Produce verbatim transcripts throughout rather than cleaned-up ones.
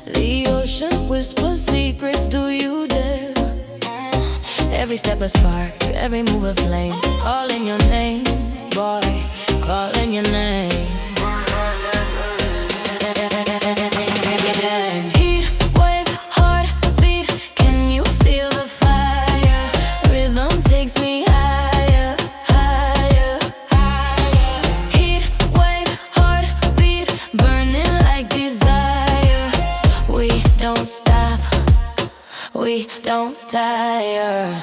The ocean whispers secrets, do you dare? Every step a spark, every move a flame. Calling your name, boy, calling your name. Heat, wave, heartbeat, can you feel the fire? Rhythm takes me higher, higher, higher. Heat, wave, heartbeat, burning like desire. We don't stop, we don't tire.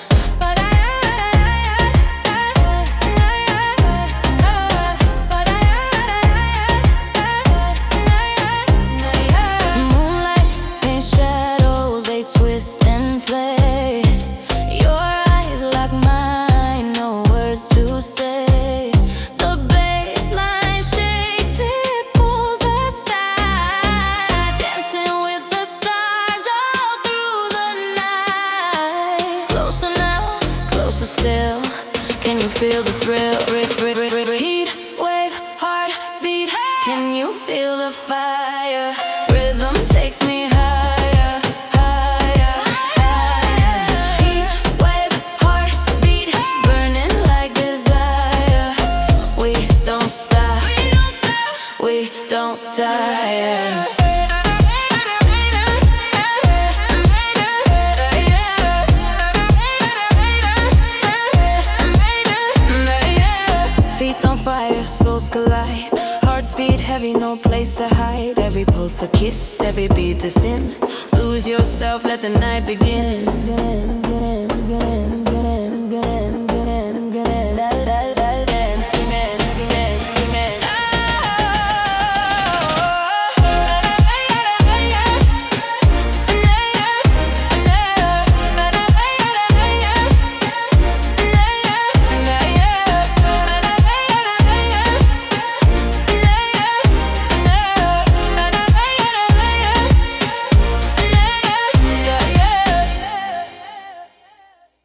Twist and play. Your eyes like mine, no words to say. The bassline shakes, it pulls us tight. Dancing with the stars all through the night. Closer now, closer still. Can you feel the thrill? Heat, wave, heartbeat. Can you feel the fire? Rhythm takes me higher. We don't tire. Feet on fire, souls collide. Hearts beat heavy, no place to hide. Every pulse a kiss, every beat a sin. Lose yourself, let the night begin.